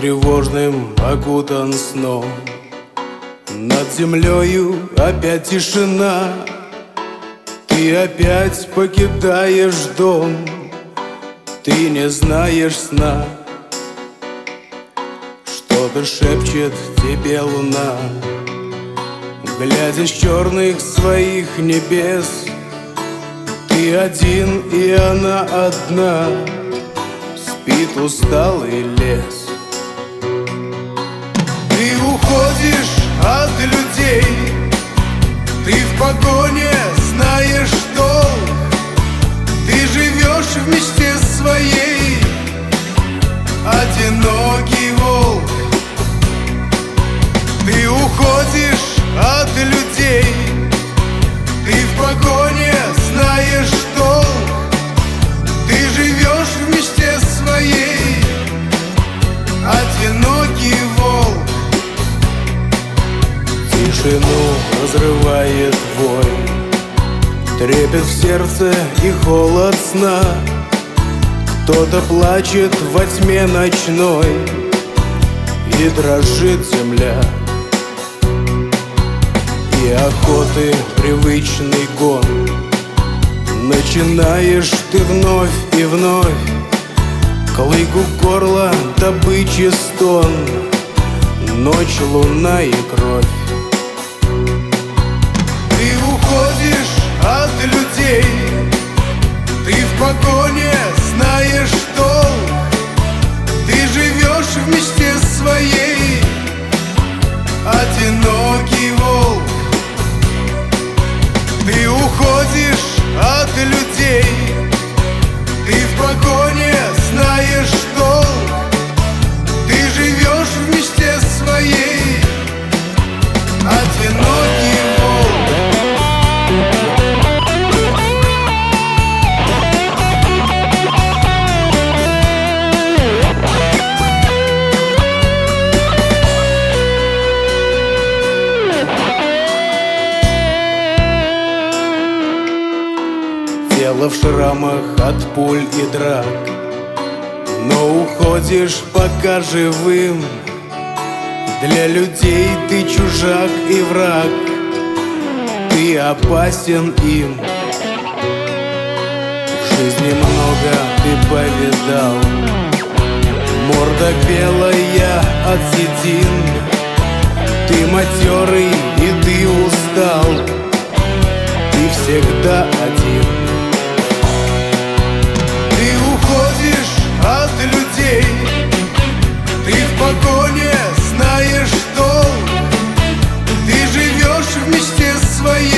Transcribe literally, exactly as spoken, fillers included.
тревожным окутан сном. Над землею опять тишина. Ты опять покидаешь дом. Ты не знаешь сна. Что-то шепчет тебе луна, глядя с черных своих небес. Ты один, и она одна. Спит усталый лес. Ты уходишь от людей. Ты в погоне знаешь долг. Ты живешь в мечте своей, одинокий волк. Ты уходишь от людей. Ты в погоне знаешь долг. Ты живешь в мечте своей, одинокий волк. Тишину разрывает вой, трепет в сердце и холод сна. Кто-то плачет во тьме ночной, и дрожит земля. И охоты привычный гон. Начинаешь ты вновь и вновь. Клык у горла, добычи стон. Ночь, луна и кровь. Ты уходишь от людей. Ты в погоне знаешь долг. Ты живешь в мечте своей, одинокий волк. Ты уходишь от людей. Ты в погоне знаешь долг. Ты живешь в мечте своей, одинокий волк. Тело в шрамах от пуль и драк, но уходишь пока живым. Для людей ты чужак и враг. Ты опасен им. В жизни много ты повидал. Морда белая от седин. Ты матерый и ты устал. Ты всегда один. От людей. Ты в погоне знаешь долг. Ты живешь в мечте своей,